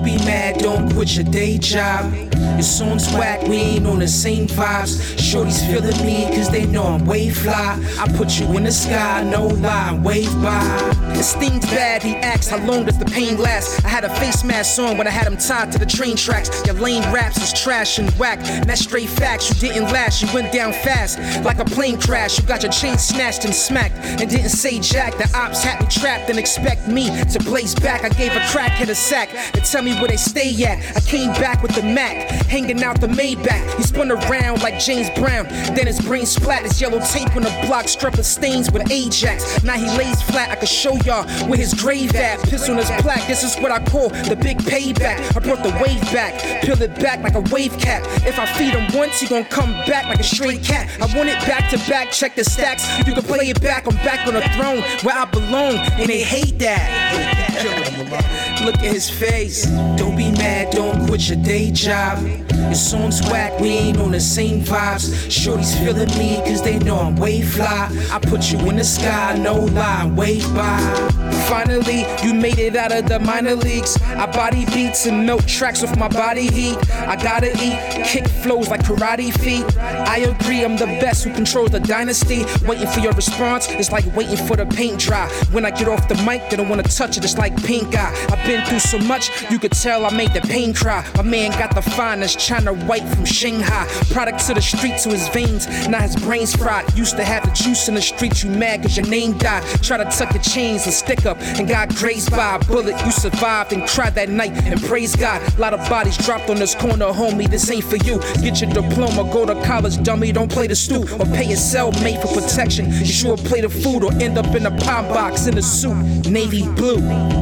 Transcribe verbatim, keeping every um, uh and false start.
Don't be mad, don't quit your day job. Your song's whack, we ain't on the same vibes. Shorty's feeling me cause they know I'm way fly. I put you in the sky, no lie, wave by. It stings bad, he asks how long does the pain last. I had a face mask on when I had him tied to the train tracks. Your lame raps is trash and whack, and that's straight facts. You didn't last, you went down fast like a plane crash. You got your chain snatched and smacked and didn't say jack. The ops had me trapped and expect me to blaze back. I gave a crackhead a sack to tell me where they stay at. I came back with the Mac, hanging out the Maybach. He spun around like James Brown, then his brain splat. His yellow tape on the block, scrubbing stains with Ajax. Now he lays flat, I can show y'all where his grave at. Piss on his plaque, this is what I call the big payback. I brought the wave back, peel it back like a wave cap. If I feed him once, he gon' come back like a stray cat. I want it back to back, check the stacks. You can play it back, I'm back on the throne where I belong, and they hate that. Look at his face. Don't be mad, don't quit your day job. Your song's whack, we ain't on the same vibes. Shorty's feeling me cause they know I'm way fly. I put you in the sky, no lie, wave by. Finally, you made it out of the minor leagues. I body beats and melt tracks with my body heat. I gotta eat, kick flows like karate feet. I agree, I'm the best who controls the dynasty. Waiting for your response, it's like waiting for the paint dry. When I get off the mic, they don't wanna touch it, it's like pink eye. I've been through so much, you could tell I made the pain cry. My man got the finest China white from Shanghai. Product to the street to his veins, now his brain's fried. Used to have the juice in the streets, you mad cause your name died. Try to tuck your chains and stick up and got grazed by a bullet. You survived and cried that night and praise God. A lot of bodies dropped on this corner, homie, this ain't for you. Get your diploma, go to college, dummy, don't play the stoop. Or pay your cellmate for protection. You sure play the food or end up in a pop box in a suit, navy blue.